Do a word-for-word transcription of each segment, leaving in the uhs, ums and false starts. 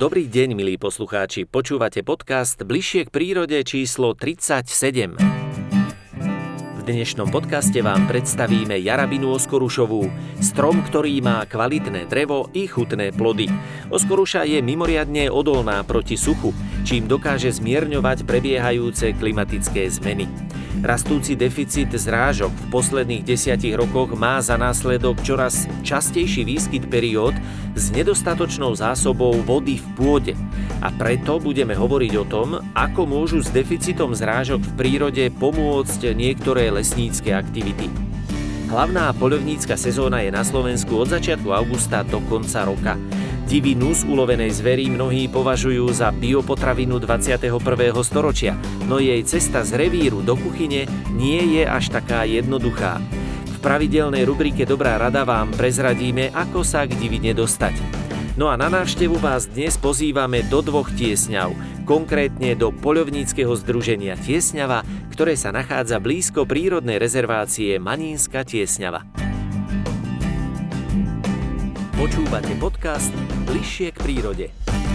Dobrý deň, milí poslucháči. Počúvate podcast Bližšie k prírode číslo tridsaťsedem. V dnešnom podcaste vám predstavíme jarabinu oskorušovú, strom, ktorý má kvalitné drevo i chutné plody. Oskoruša je mimoriadne odolná proti suchu, čím dokáže zmierňovať prebiehajúce klimatické zmeny. Rastúci deficit zrážok v posledných desiatich rokoch má za následok čoraz častejší výskyt periód s nedostatočnou zásobou vody v pôde. A preto budeme hovoriť o tom, ako môžu s deficitom zrážok v prírode pomôcť niektoré lesnícke aktivity. Hlavná poľovnícka sezóna je na Slovensku od začiatku augusta do konca roka. Divinu z ulovenej zveri mnohí považujú za biopotravinu dvadsiateho prvého storočia, no jej cesta z revíru do kuchyne nie je až taká jednoduchá. V pravidelnej rubrike Dobrá rada vám prezradíme, ako sa k divine dostať. No a na návštevu vás dnes pozývame do dvoch tiesňav, konkrétne do poľovníckeho združenia Tiesňava, ktoré sa nachádza blízko prírodnej rezervácie Manínska Tiesňava. Počúvate podcast Bližšie k prírode.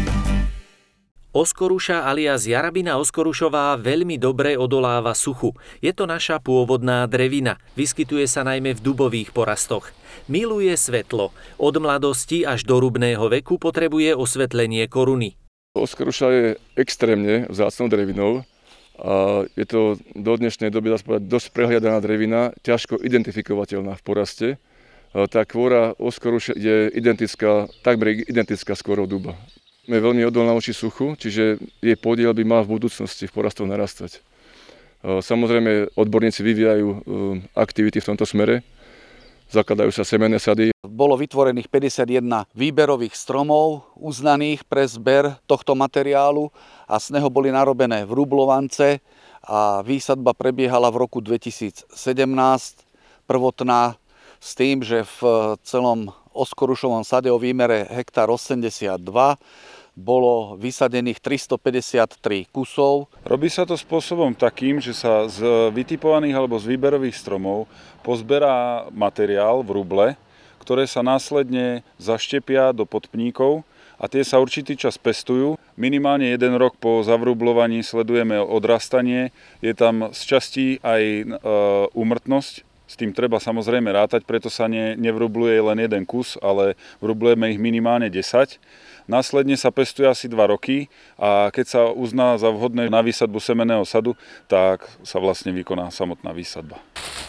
Oskoruša alias jarabina oskorušová veľmi dobre odoláva suchu. Je to naša pôvodná drevina. Vyskytuje sa najmä v dubových porastoch. Miluje svetlo. Od mladosti až do rubného veku potrebuje osvetlenie koruny. Oskoruša je extrémne vzácnou drevinou a je to do dnešnej doby dosť prehliadaná drevina, ťažko identifikovateľná v poraste. Tá kôra oskoruše je identická, takmer identická s kôrou duba. Je veľmi odolná voči suchu, čiže jej podiel by mal v budúcnosti v porastoch narastať. Samozrejme, odborníci vyvíjajú aktivity v tomto smere, zakladajú sa semenné sady. Bolo vytvorených päťdesiatjeden výberových stromov uznaných pre zber tohto materiálu a z neho boli narobené vrúblovance a výsadba prebiehala v roku dvetisícsedemnásť, prvotná, s tým, že v celom oskorušovom sade o výmere hektár osemdesiatdva bolo vysadených tristopäťdesiattri kusov. Robí sa to spôsobom takým, že sa z vytipovaných alebo z výberových stromov pozberá materiál v ruble, ktoré sa následne zaštepia do podpníkov a tie sa určitý čas pestujú. Minimálne jeden rok po zavrublovaní sledujeme odrastanie, je tam z častí aj e, úmrtnosť. S tým treba samozrejme rátať, preto sa ne, nevrubluje len jeden kus, ale vrublujeme ich minimálne desať. Následne sa pestuje asi dva roky a keď sa uzná za vhodné na výsadbu semenného sadu, tak sa vlastne vykoná samotná výsadba.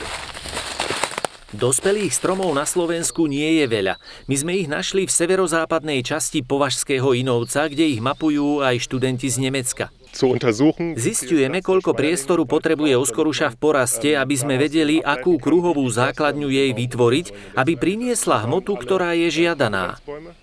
Dospelých stromov na Slovensku nie je veľa. My sme ich našli v severozápadnej časti Považského Inovca, kde ich mapujú aj študenti z Nemecka. Zisťujeme, koľko priestoru potrebuje oskoruša v poraste, aby sme vedeli, akú kruhovú základňu jej vytvoriť, aby priniesla hmotu, ktorá je žiadaná.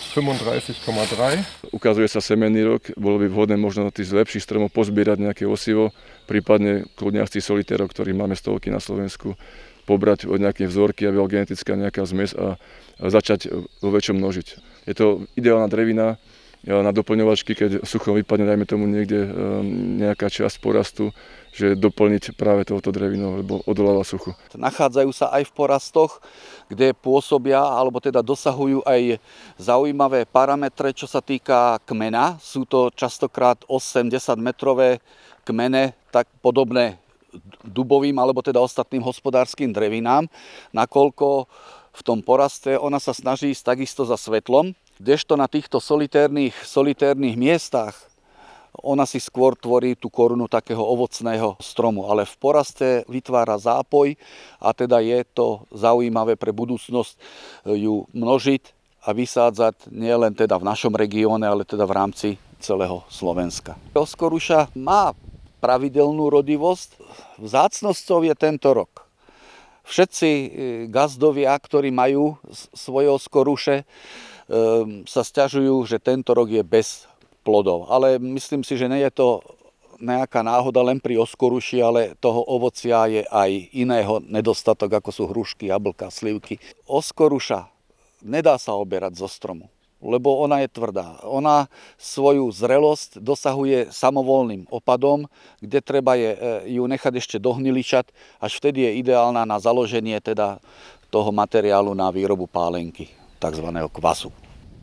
Ukazuje sa semenný rok, bolo by vhodné možno tých lepších stromov pozbierať nejaké osivo, prípadne kľudňastých solitérov, ktorých máme stovky na Slovensku, pobrať od nejaké vzorky, aby bola genetická nejaká zmes a začať vo väčšom množiť. Je to ideálna drevina na doplňovačky, keď sucho vypadne, dajme tomu niekde nejaká časť porastu, že doplniť práve touto drevinou, lebo odoláva suchu. Nachádzajú sa aj v porastoch, kde pôsobia, alebo teda dosahujú aj zaujímavé parametre, čo sa týka kmena. Sú to častokrát osem až desať metrové kmene, tak podobné dubovým alebo teda ostatným hospodárskym drevinám, nakoľko v tom poraste ona sa snaží ísť takisto za svetlom, kdežto na týchto solitérnych, solitérnych miestach ona si skôr tvorí tú korunu takého ovocného stromu, ale v poraste vytvára zápoj a teda je to zaujímavé pre budúcnosť ju množiť a vysádzať nielen teda v našom regióne, ale teda v rámci celého Slovenska. Oskoruša má pravidelnú rodivosť, vzácnosťou je tento rok. Všetci gazdovia, ktorí majú svoje oskoruše, sa sťažujú, že tento rok je bez plodov. Ale myslím si, že nie je to nejaká náhoda len pri oskoruši, ale toho ovocia je aj iného nedostatok, ako sú hrušky, jablka, slivky. Oskoruša nedá sa oberať zo stromu, lebo ona je tvrdá. Ona svoju zrelosť dosahuje samovolným opadom, kde treba je, ju nechať ešte dohniličať, až vtedy je ideálna na založenie teda toho materiálu na výrobu pálenky, takzvaného kvasu.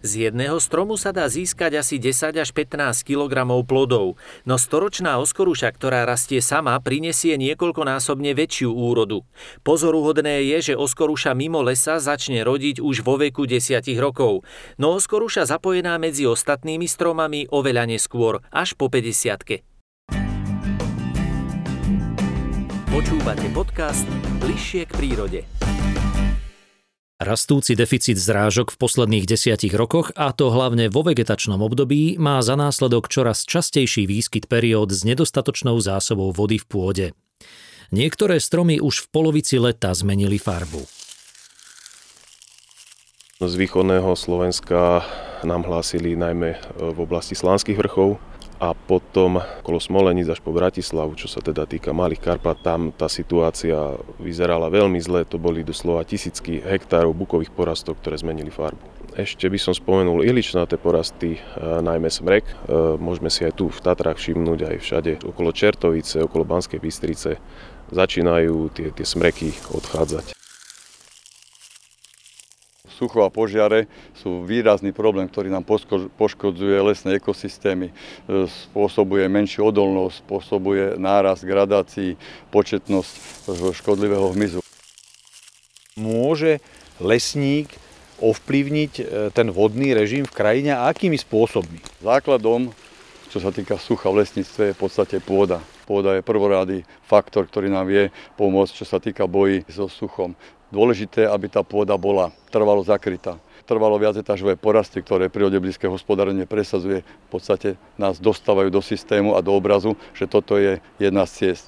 Z jedného stromu sa dá získať asi desať až pätnásť kilogramov plodov, no storočná oskorúša, ktorá rastie sama, prinesie niekoľkonásobne väčšiu úrodu. Pozoruhodné je, že oskorúša mimo lesa začne rodiť už vo veku desiatich rokov, no oskorúša zapojená medzi ostatnými stromami oveľa neskôr, až po päťdesiatke. Počúvate podcast Bližšie k prírode. Rastúci deficit zrážok v posledných desiatich rokoch, a to hlavne vo vegetačnom období, má za následok čoraz častejší výskyt periód s nedostatočnou zásobou vody v pôde. Niektoré stromy už v polovici leta zmenili farbu. Z východného Slovenska nám hlásili najmä v oblasti Slánskych vrchov a potom okolo Smoleníc až po Bratislavu, čo sa teda týka Malých Karpat. Tam tá situácia vyzerala veľmi zle, to boli doslova tisícky hektárov bukových porastov, ktoré zmenili farbu. Ešte by som spomenul ihličnaté porasty, najmä smrek. Môžeme si aj tu v Tatrách všimnúť, aj všade okolo Čertovice, okolo Banskej Bystrice začínajú tie, tie smreky odchádzať. Sucho a požiare sú výrazný problém, ktorý nám poškodzuje lesné ekosystémy, spôsobuje menšiu odolnosť, spôsobuje nárast gradácií, početnosť škodlivého hmyzu. Môže lesník ovplyvniť ten vodný režim v krajine a akými spôsobmi? Základom, čo sa týka sucha v lesníctve, je v podstate pôda. Pôda je prvoradý faktor, ktorý nám vie pomôcť, čo sa týka boji so suchom. Dôležité, aby tá pôda bola trvalo zakrytá. Trvalo viacetážové porasty, ktoré prírode blízke hospodárenie presadzuje, v podstate nás dostávajú do systému a do obrazu, že toto je jedna z ciest.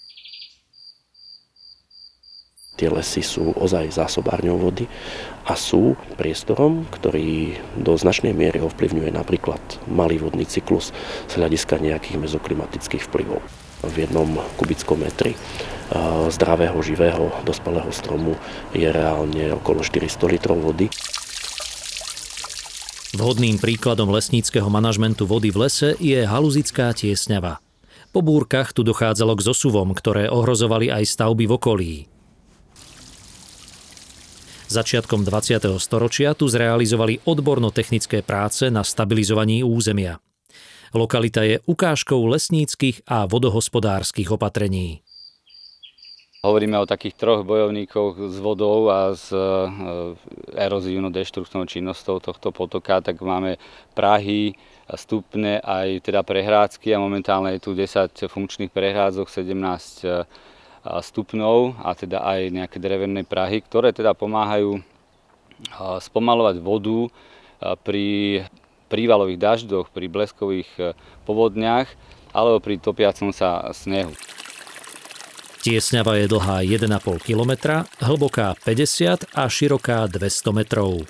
Tie lesy sú ozaj zásobárňou vody a sú priestorom, ktorý do značnej miery ovplyvňuje napríklad malý vodný cyklus z hľadiska nejakých mezoklimatických vplyvov. V jednom kubickom metri zdravého, živého, dospelého stromu je reálne okolo štyristo litrov vody. Vhodným príkladom lesníckeho manažmentu vody v lese je haluzická tiesňava. Po búrkach tu dochádzalo k zosuvom, ktoré ohrozovali aj stavby v okolí. Začiatkom dvadsiateho storočia tu zrealizovali odborno-technické práce na stabilizovaní územia. Lokalita je ukážkou lesníckych a vodohospodárskych opatrení. Hovoríme o takých troch bojovníkoch s vodou a s erózívno-deštruktívnou činnosťou tohto potoka, tak máme prahy, stupne aj teda prehrádzky a momentálne je tu desať funkčných prehrádzok, sedemnásť stupňov a teda aj nejaké drevené prahy, ktoré teda pomáhajú spomalovať vodu pri prívalových dažďoch, pri bleskových povodniach alebo pri topiacom sa snehu. Tiesňava je dlhá jeden a pol kilometra, hlboká päťdesiat a široká dvesto metrov.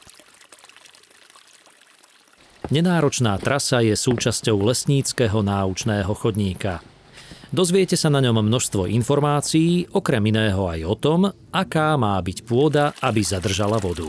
Nenáročná trasa je súčasťou lesníckeho náučného chodníka. Dozviete sa na ňom množstvo informácií, okrem iného aj o tom, aká má byť pôda, aby zadržala vodu.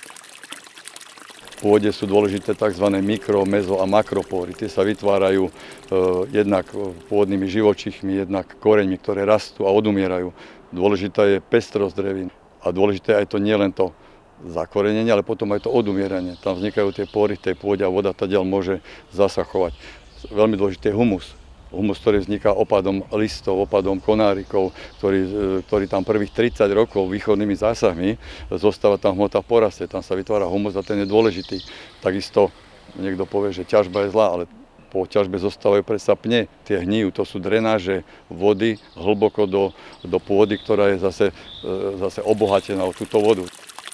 V pôde sú dôležité tzv. mikro, mezo a makropóry. Tie sa vytvárajú e, jednak pôdnymi živočíchmi, jednak koreňmi, ktoré rastú a odumierajú. Dôležitá je pestrosť drevín a dôležité aj to nielen to zakorenenie, ale potom aj to odumieranie. Tam vznikajú tie pory v tej pôde a voda tadiaľ môže zasachovať. Veľmi dôležitý je humus. Humus, ktorý vzniká opadom listov, opadom konárikov, ktorý, ktorý tam prvých tridsať rokov východnými zásahmi zostáva tam hmota v poraste, tam sa vytvára humus a ten je dôležitý. Takisto niekto povie, že ťažba je zlá, ale po ťažbe zostávajú predsa pne, tie hníjú, to sú drenáže vody hlboko do, do pôdy, ktorá je zase, zase obohatená o túto vodu.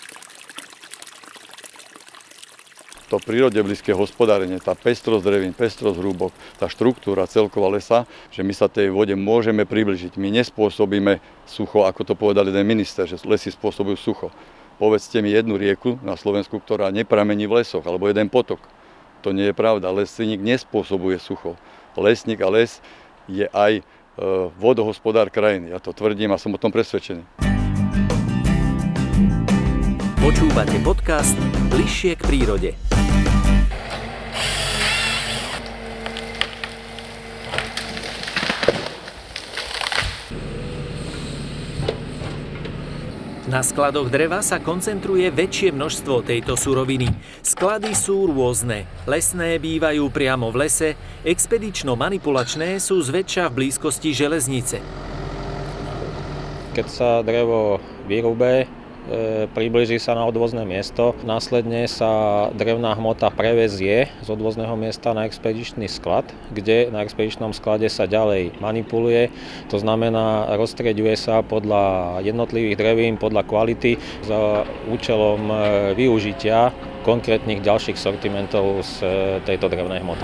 To prírode blízke hospodárenie, tá pestrosť drevín, pestrosť hrúbok, tá štruktúra celková lesa, že my sa tej vode môžeme približiť. My nespôsobíme sucho, ako to povedal jeden minister, že lesy spôsobujú sucho. Povedzte mi jednu rieku na Slovensku, ktorá nepramení v lesoch, alebo jeden potok. To nie je pravda. Lesník nespôsobuje sucho. Lesník a les je aj e, vodohospodár krajiny. Ja to tvrdím a som o tom presvedčený. Počúvate podcast Bližšie k prírode. Na skladoch dreva sa koncentruje väčšie množstvo tejto suroviny. Sklady sú rôzne. Lesné bývajú priamo v lese, expedično-manipulačné sú zväčša v blízkosti železnice. Keď sa drevo vyrúbe, E, priblíži sa na odvozné miesto. Následne sa drevná hmota prevezie z odvozného miesta na expedičný sklad, kde na expedičnom sklade sa ďalej manipuluje. To znamená, roztrieďuje sa podľa jednotlivých drevín, podľa kvality za účelom využitia konkrétnych ďalších sortimentov z tejto drevnej hmoty.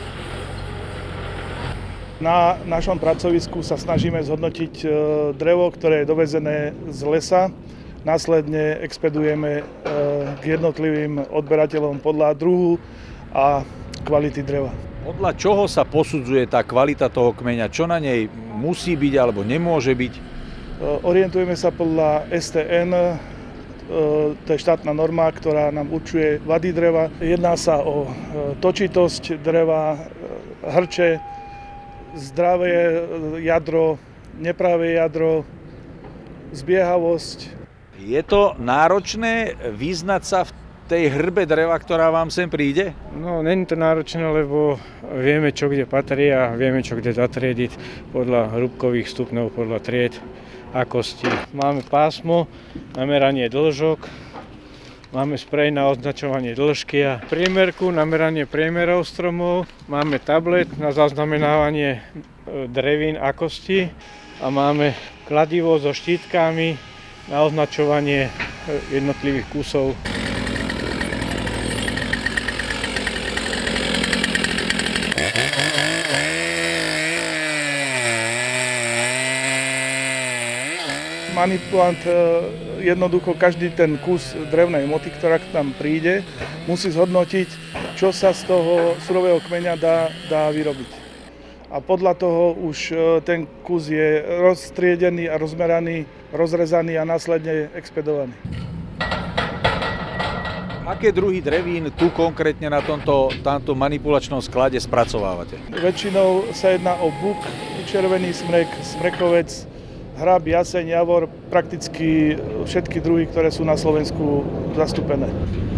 Na našom pracovisku sa snažíme zhodnotiť drevo, ktoré je dovezené z lesa. Následne expedujeme k jednotlivým odberateľom podľa druhu a kvality dreva. Podľa čoho sa posudzuje tá kvalita toho kmeňa? Čo na nej musí byť alebo nemôže byť? Orientujeme sa podľa es té en, to je štátna norma, ktorá nám určuje vady dreva. Jedná sa o točitosť dreva, hrče, zdravé jadro, nepravé jadro, zbiehavosť. Je to náročné vyznať sa v tej hrbe dreva, ktorá vám sem príde? No, není to náročné, lebo vieme, čo kde patrí a vieme, čo kde zatriediť podľa hrubkových stupňov, podľa tried, akosti. Máme pásmo na meranie dĺžok, máme sprej na označovanie dĺžky a priemerku na meranie priemerov stromov, máme tablet na zaznamenávanie drevín akosti a máme kladivo so štítkami na označovanie jednotlivých kusov. Manipulant jednoducho každý ten kus drevnej hmoty, ktorá k nám príde, musí zhodnotiť, čo sa z toho surového kmeňa dá, dá vyrobiť. A podľa toho už ten kus je roztriedený a rozmeraný, rozrezaný a následne expedovaný. Aké druhy drevín tu konkrétne na tomto, tomto manipulačnom sklade spracovávate? Väčšinou sa jedná o buk, červený smrek, smrekovec, hrab, jaseň, javor, prakticky všetky druhy, ktoré sú na Slovensku zastúpené.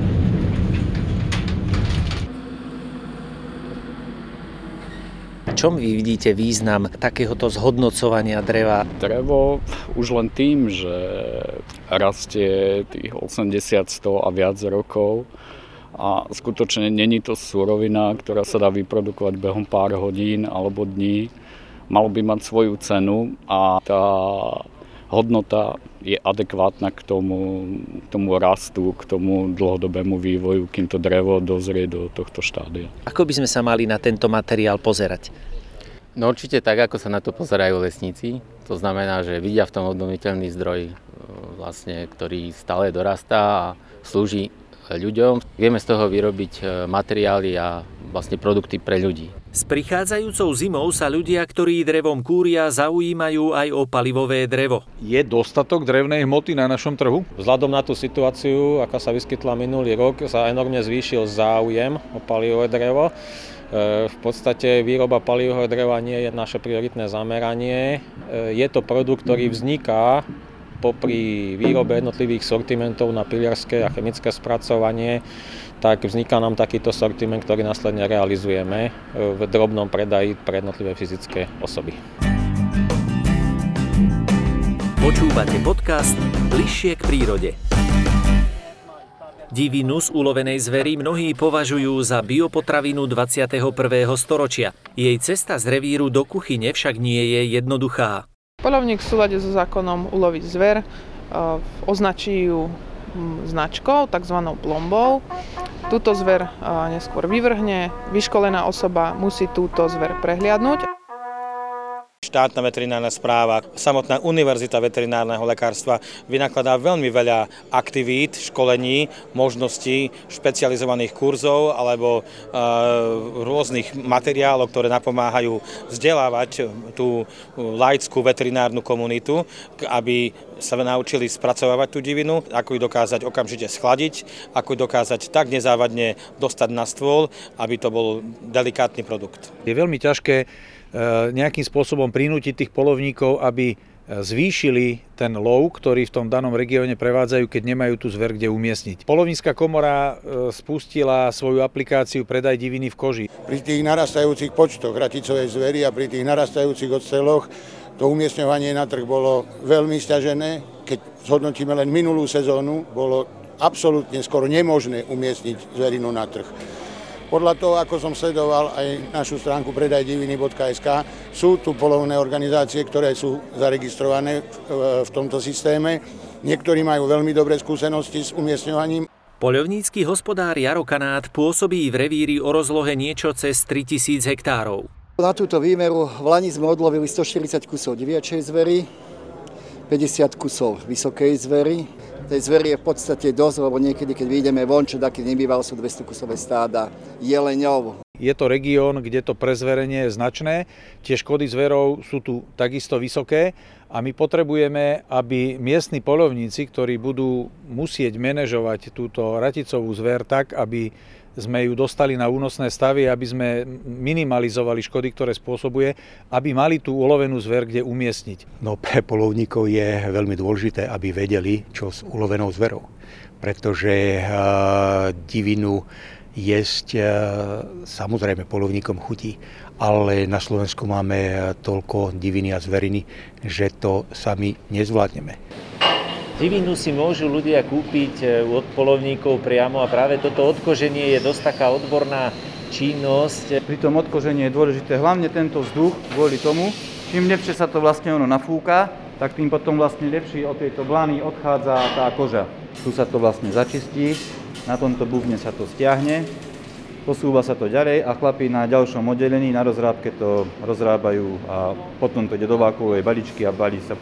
V čom vy vidíte význam takéhoto zhodnocovania dreva? Drevo už len tým, že rastie tých osemdesiat, sto a viac rokov a skutočne není to surovina, ktorá sa dá vyprodukovať behom pár hodín alebo dní. Malo by mať svoju cenu a tá hodnota je adekvátna k tomu, k tomu rastu, k tomu dlhodobému vývoju, kým to drevo dozrie do tohto štádia. Ako by sme sa mali na tento materiál pozerať? No určite tak, ako sa na to pozerajú lesníci. To znamená, že vidia v tom obnoviteľný zdroj, vlastne, ktorý stále dorastá a slúži ľuďom. Vieme z toho vyrobiť materiály a vlastne produkty pre ľudí. S prichádzajúcou zimou sa ľudia, ktorí drevom kúria, zaujímajú aj o palivové drevo. Je dostatok drevnej hmoty na našom trhu? Vzhľadom na tú situáciu, aká sa vyskytla minulý rok, sa enormne zvýšil záujem o palivové drevo. V podstate výroba palivového dreva nie je naše prioritné zameranie. Je to produkt, ktorý vzniká popri výrobe jednotlivých sortimentov na piliarské a chemické spracovanie, tak vzniká nám takýto sortiment, ktorý následne realizujeme v drobnom predaji pre jednotlivé fyzické osoby. Počúvate podcast Bližšie k prírode. Divinu z ulovenej zvery mnohí považujú za biopotravinu dvadsiateho prvého storočia. Jej cesta z revíru do kuchyne však nie je jednoduchá. Poľovník v súlade so zákonom uloví zver, označí ju značkou, takzvanou plombou. Túto zver neskôr vyvrhne, vyškolená osoba musí túto zver prehliadnúť. Štátna veterinárna správa, samotná univerzita veterinárneho lekárstva vynakladá veľmi veľa aktivít, školení, možností, špecializovaných kurzov alebo e, rôznych materiálov, ktoré napomáhajú vzdelávať tú laickú veterinárnu komunitu, aby sa naučili spracovávať tú divinu, ako ju dokázať okamžite schladiť, ako ju dokázať tak nezávadne dostať na stôl, aby to bol delikátny produkt. Je veľmi ťažké nejakým spôsobom prinútiť tých poľovníkov, aby zvýšili ten lov, ktorý v tom danom regióne prevádzajú, keď nemajú tú zver kde umiestniť. Poľovnícka komora spustila svoju aplikáciu Predaj diviny v koži. Pri tých narastajúcich počtoch raticovej zvery a pri tých narastajúcich odstreloch to umiestňovanie na trh bolo veľmi sťažené. Keď zhodnotíme len minulú sezónu, bolo absolútne skoro nemožné umiestniť zverinu na trh. Podľa toho, ako som sledoval aj našu stránku predaj diviny bodka es ká, sú tu poľovné organizácie, ktoré sú zaregistrované v tomto systéme. Niektorí majú veľmi dobré skúsenosti s umiestňovaním. Poľovnícky hospodár Jaro Kanát pôsobí v revíri o rozlohe niečo cez tritisíc hektárov. Na túto výmeru v lani sme odlovili stoštyridsať kusov diviačej zvery, päťdesiat kusov vysokej zvery. Tej zvery je v podstate dosť, lebo niekedy, keď vyjdeme von, čo taký nebýval, sú dvesto kusové stáda jeleňov. Je to región, kde to prezverenie je značné, tie škody zverov sú tu takisto vysoké a my potrebujeme, aby miestni poľovníci, ktorí budú musieť manažovať túto raticovú zver tak, aby sme ju dostali na únosné stavy, aby sme minimalizovali škody, ktoré spôsobuje, aby mali tú ulovenú zver kde umiestniť. No pre poľovníkov je veľmi dôležité, aby vedeli, čo s ulovenou zverou. Pretože uh, divinu jesť uh, samozrejme poľovníkom chutí, ale na Slovensku máme toľko diviny a zveriny, že to sami nezvládneme. Divinu si môžu ľudia kúpiť od poľovníkov priamo a práve toto odkoženie je dosť taká odborná činnosť. Pri tom odkožení je dôležité hlavne tento vzduch kvôli tomu, čím lepšie sa to vlastne ono nafúka, tak tým potom vlastne lepšie od tejto blany odchádza tá koža. Tu sa to vlastne začistí, na tomto bubne sa to stiahne, posúva sa to ďalej a chlapi na ďalšom oddelení na rozrábke to rozrábajú a potom to ide do vákuovej baličky a balí sa.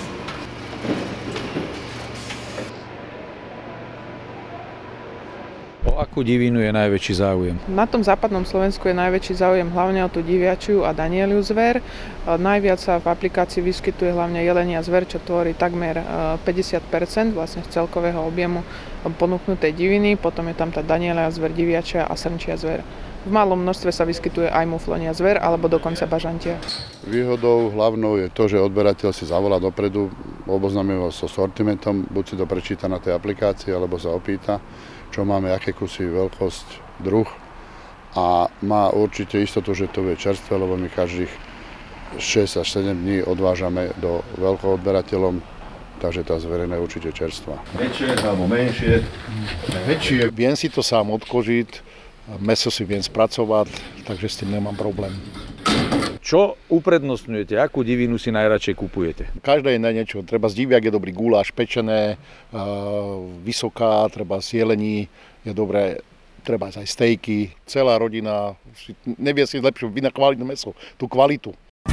O akú divinu je najväčší záujem? Na tom západnom Slovensku je najväčší záujem hlavne o tú diviačiu a danieliu zver. Najviac sa v aplikácii vyskytuje hlavne jelenia zver, čo tvorí takmer päťdesiat percent vlastne z celkového objemu ponúknutej diviny. Potom je tam tá danielia zver, diviačia a srnčia zver. V malom množstve sa vyskytuje aj muflonia zver alebo dokonca bažantia. Výhodou hlavnou je to, že odberateľ si zavolá dopredu, oboznámime ho so sortimentom, buď si to prečíta na tej aplikácii alebo sa opýta, čo máme, aké kusy, veľkosť, druh a má určite istotu, že to bude čerstvé, lebo my každých šesť až sedem dní odvážame do veľkoodberateľom, takže tá zverina je určite čerstvá. Väčšie alebo menšie? Väčšie. Viem si to sám odkožiť, mäso si viem spracovať, takže s tým nemám problém. Čo uprednostňujete? Akú divinu si najradšej kupujete? Každá je na niečo. Treba z diviak je dobrý guláš, pečené, vysoká, treba z jelení, je dobré, treba aj stejky. Celá rodina nevie si lepšie vynachváliť mäso, tú kvalitu.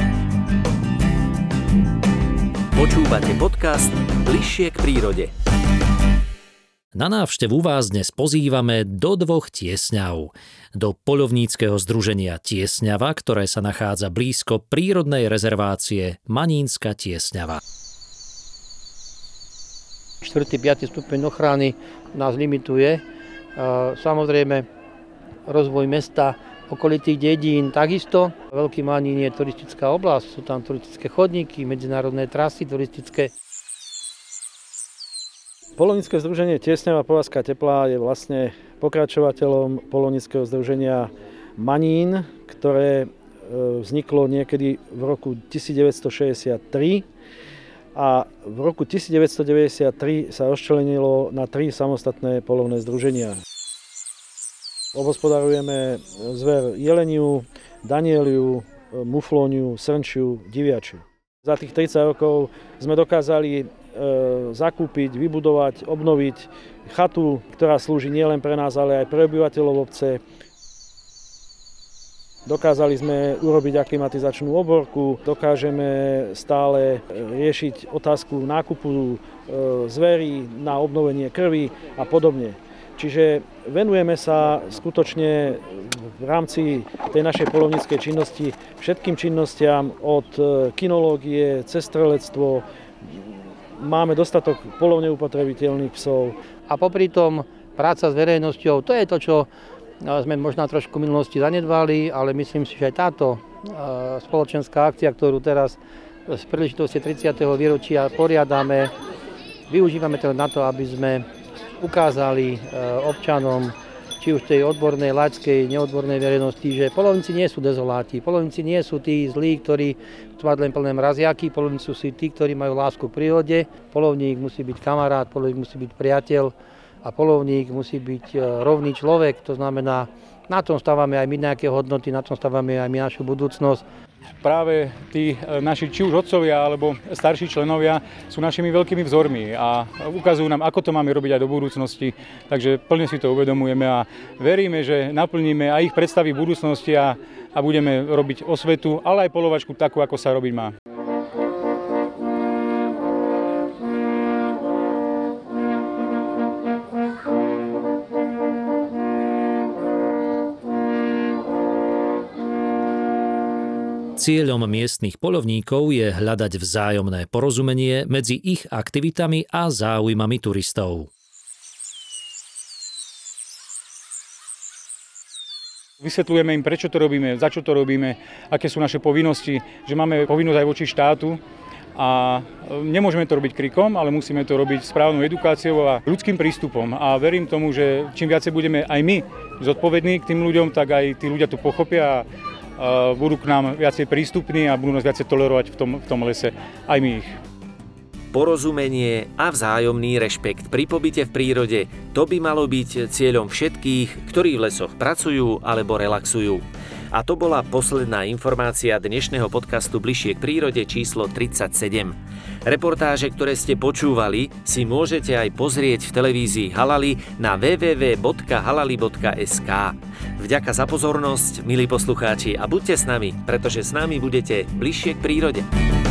Počúvate podcast Bližšie k prírode. Na návštevu vás dnes pozývame do dvoch tiesňav. Do poľovníckeho združenia Tiesňava, ktoré sa nachádza blízko prírodnej rezervácie Manínska Tiesňava. štvrtý piaty stupeň ochrany nás limituje. Samozrejme, rozvoj mesta, okolitých dedín takisto. Veľký Manín je turistická oblasť, sú tam turistické chodníky, medzinárodné trasy turistické. Poľovnícke združenie Tiesňava Povazka Teplá je vlastne pokračovateľom poľovníckeho združenia Manín, ktoré vzniklo niekedy v roku devätnásťstošesťdesiattri a v roku devätnásťstodeväťdesiattri sa rozčlenilo na tri samostatné poľovné združenia. Obhospodarujeme zver jeleniu, danieliu, muflóniu, srnčiu, diviačiu. Za tých tridsať rokov sme dokázali zakúpiť, vybudovať, obnoviť chatu, ktorá slúži nielen pre nás, ale aj pre obyvateľov obce. Dokázali sme urobiť aklimatizačnú oborku, dokážeme stále riešiť otázku nákupu zverí na obnovenie krvi a podobne. Čiže venujeme sa skutočne v rámci tej našej poľovníckej činnosti všetkým činnostiam od kinológie, cez strelectvo. Máme dostatok poľovne upotrebiteľných psov. A popri tom práca s verejnosťou, to je to, čo sme možno trošku v minulosti zanedbali, ale myslím si, že aj táto spoločenská akcia, ktorú teraz z príležitosti tridsiateho výročia poriadame. Využívame to na to, aby sme ukázali občanom, či už tej odbornej, laickej, neodbornej verejnosti, že polovníci nie sú dezoláti, polovníci nie sú tí zlí, ktorí chcú mať len plné mraziaky, polovníci sú tí, ktorí majú lásku k prírode, polovník musí byť kamarát, polovník musí byť priateľ a polovník musí byť rovný človek, to znamená, na tom stávame aj my nejaké hodnoty, na tom stávame aj my našu budúcnosť. Práve tí naši, či už otcovia alebo starší členovia sú našimi veľkými vzormi a ukazujú nám, ako to máme robiť aj do budúcnosti. Takže plne si to uvedomujeme a veríme, že naplníme aj ich predstavy v budúcnosti a, a budeme robiť osvetu, ale aj polovačku takú, ako sa robiť má. Cieľom miestnych poľovníkov je hľadať vzájomné porozumenie medzi ich aktivitami a záujmami turistov. Vysvetľujeme im, prečo to robíme, za čo to robíme, aké sú naše povinnosti, že máme povinnosť aj voči štátu a nemôžeme to robiť krikom, ale musíme to robiť správnou edukáciou a ľudským prístupom. A verím tomu, že čím viacej budeme aj my zodpovední k tým ľuďom, tak aj tí ľudia to pochopia a budú k nám viacej prístupní a budú nás viacej tolerovať v tom, v tom lese, aj my ich. Porozumenie a vzájomný rešpekt pri pobyte v prírode, to by malo byť cieľom všetkých, ktorí v lesoch pracujú alebo relaxujú. A to bola posledná informácia dnešného podcastu Bližšie k prírode číslo tridsaťsedem. Reportáže, ktoré ste počúvali, si môžete aj pozrieť v televízii Halali na w w w bodka halali bodka es ka. Vďaka za pozornosť, milí poslucháči, a buďte s nami, pretože s nami budete bližšie k prírode.